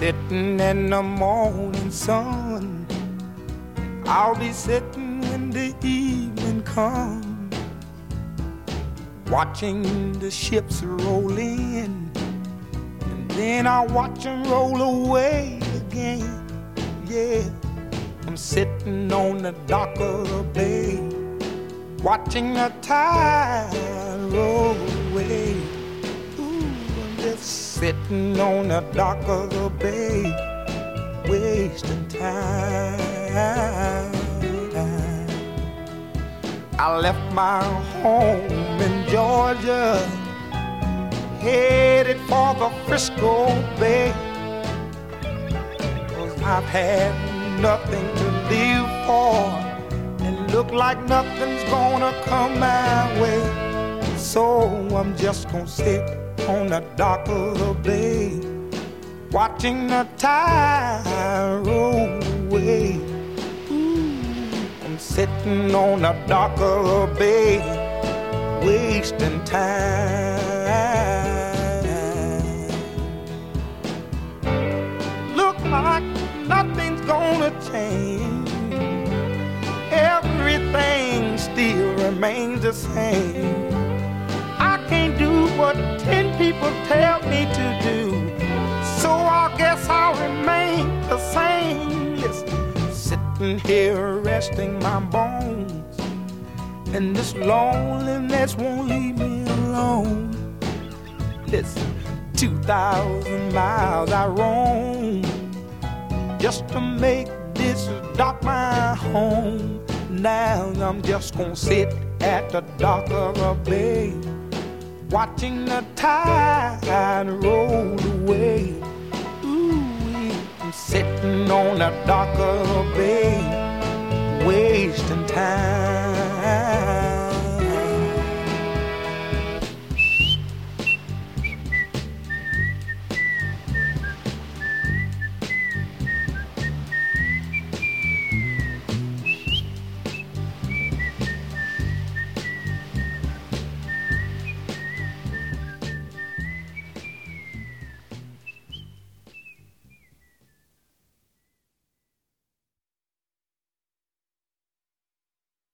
sitting in the morning sun. I'll be sitting when the evening comes, watching the ships roll in, and then I'll watch them roll away again. Yeah, I'm sitting on the dock of the bay, watching the tide roll away. Ooh, I'm just sitting on the dock of the bay, wasting time. I left my home in Georgia, headed for the Frisco Bay, 'cause I've had nothing to live for, and look like nothing's gonna come my way. So I'm just gonna sit on the dock of the bay, watching the tide roll away. Ooh, I'm sitting on the dock of the bay, wasting time. Look like nothing's gonna change, everything still remains the same. I can't do what 10 people tell me to do, so I guess I'll remain the same. Listen, sitting here resting my bones, and this loneliness won't leave me alone. Listen, 2,000 miles I roam just to make this dock my home. Now I'm just gonna sit at the dock of a bay, watching the tide roll away. Ooh, I'm sitting on the dock of a bay, wasting time.